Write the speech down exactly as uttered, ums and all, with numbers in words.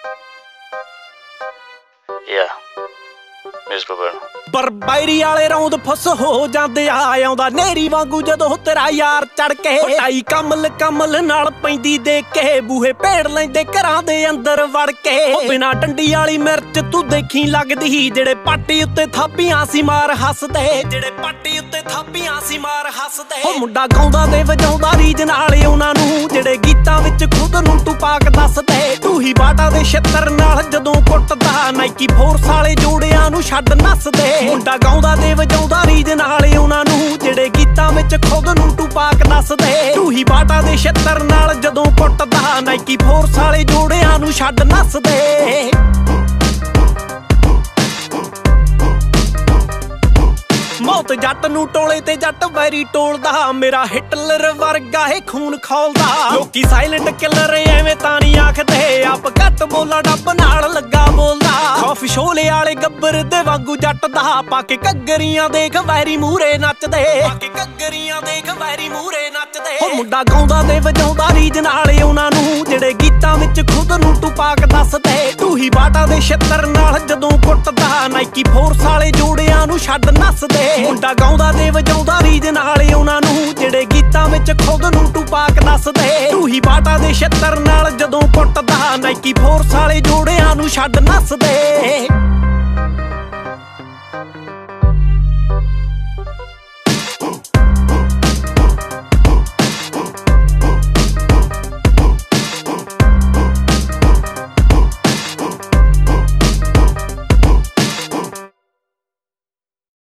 Yeah, musical burn. Burberry ਵਾਲੇ ਰੌਂਦ ਫੁੱਸ ਹੋ ਜਾਂਦੇ ਆ ਆਉਂਦਾ ਨੇਰੀ ਵਾਂਗੂ ਜਦੋਂ ਤੇਰਾ ਯਾਰ ਚੜ ਕੇ ਢਾਈ ਕਮਲ ਕਮਲ ਨਾਲ ਪੈਂਦੀ ਦੇਖ ਕੇ ਬੂਹੇ ਭੇੜ ਲੈਂਦੇ ਘਰਾਂ ਦੇ ਅੰਦਰ ਵੜ ਕੇ ਬਿਨਾ ਡੰਡੀ ਵਾਲੀ ਮਿਰਚ ਤੂੰ ਦੇਖੀ ਲੱਗਦੀ ਜਿਹੜੇ ਪਾਟੀ ਉੱਤੇ ਥਾਪੀਆਂ ਸੀ ਮਾਰ ਹੱਸਦੇ ਜਿਹੜੇ ਪਾਟੀ ਉੱਤੇ ਥਾਪੀਆਂ ਸੀ ਮਾਰ ਹੱਸਦੇ ਉਹ ਮੁੰਡਾ ਗਾਉਂਦਾ ਤੇ ਵਜਾਉਂਦਾ ਰੀਜ ਨਾਲ ਉਹਨਾਂ ਨੂੰ ਜਿਹੜੇ ਗੀਤਾਂ ਵਿੱਚ ਖੁਦ ਨੂੰ ਤੂੰ ਪਾਕ ਦੱਸਦੇ ਤੂੰ ਹੀ ਬਾਟਾ ਦੇ ਛਿੱਤਰ ਨਾਲ ਜਦੋਂ ਕੁੱਟਦਾ ਨਾਈਕੀ ਫੋਰਸ ਵਾਲੇ ਜੋੜਿਆਂ ਨੂੰ ਛੱਡ ਨੱਸਦੇ ਮੁੰਡਾ ਗਾਉਂਦਾ ਤੇ ਵਜਾਉਂਦਾ ਰੀਜ ਨਾਲ ਉਹਨਾਂ ਨੂੰ ਜਿਹੜੇ ਗੀਤਾਂ ਵਿੱਚ ਖੁਦ ਨੂੰ ਤੂੰ ਪਾਕ ਦੱਸਦੇ ਤੂੰ ਹੀ ਬਾਟਾ ਦੇ ਛਿੱਤਰ ਨਾਲ ਜਦੋਂ ਕੁੱਟਦਾ ਨਾਈਕੀ ਫੋਰਸ ਵਾਲੇ ਜੋੜਿਆਂ ਨੂੰ ਛੱਡ ਨੱਸਦੇ ਮੌਤ ਜੱਟ ਨੂੰ ਟੋਲੇ ਤੇ ਜੱਟ ਵੈਰੀ ਟੋਲਦਾ ਮੇਰਾ ਹਿਟਲਰ ਵਰਗਾ ਏ ਖੂਨ ਖੋਲਦਾ ਲੋਕੀ ਸਾਇਲੈਂਟ ਕਿਲਰ ਐਵੇਂ ਤਾਂ ਨਹੀਂ ਆਖਦੇ ਆਪ ਘੱਟ ਬੋਲਾ ਡੱਬ ਨਾਲ ਲੱਗਾ ਬੋਲਦਾ ਖੌਫ ਸ਼ੋਲੇ ਵਾਲੇ ਗੱਬਰ ਦੇ ਵਾਂਗੂ ਜੱਟ ਦਾ ਪਾ ਕੇ ਘੱਗਰੀਆਂ ਦੇਖ ਵੈਰੀ ਮੂਰੇ ਨੱਚਦੇ ਪਾ ਕੇ ਘੱਗਰੀਆਂ ਦੇਖ ਵੈਰੀ ਮੂਰੇ ਨੱਚਦੇ ਉਹ ਮੁੰਡਾ ਗਾਉਂਦਾ ਤੇ ਵਜਾਉਂਦਾ ਰੀਜ ਨਾਲ ਉਹਨਾਂ ਨੂੰ ਜਿਹੜੇ ਗੀਤਾਂ ਵਿੱਚ ਖੁਦ ਨੂੰ ਤੂੰ ਪਾਕ ਦੱਸਦੇ ਤੂੰ ਹੀ ਬਾਟਾ ਦੇ ਛਿੱਤਰ ਨਾਲ ਜਦੋਂ ਕੁੱਟਦਾ ਨਾਈਕੀ ਫੋਰਸ ਵਾਲੇ ਜੋੜਿਆਂ ਨੂੰ ਛੱਡ ਨੱਸਦੇ ਮੁੰਡਾ ਗਾਉਂਦਾ ਤੇ ਵਜਾਉਂਦਾ ਰੀਜ ਨਾਲ ਉਹਨਾਂ ਨੂੰ ਜਿਹੜੇ ਗੀਤਾਂ ਵਿੱਚ ਖੁਦ ਨੂੰ ਤੂੰ ਪਾਕ ਦੱਸਦੇ ਤੂੰ ਹੀ ਬਾਟਾ ਦੇ ਛਿੱਤਰ ਨਾਲ ਜਦੋਂ ਕੁੱਟਦਾ ਨਾਈਕੀ ਫੋਰਸ ਵਾਲੇ ਜੋੜਿਆਂ ਨੂੰ ਛੱਡ ਨੱਸਦੇ।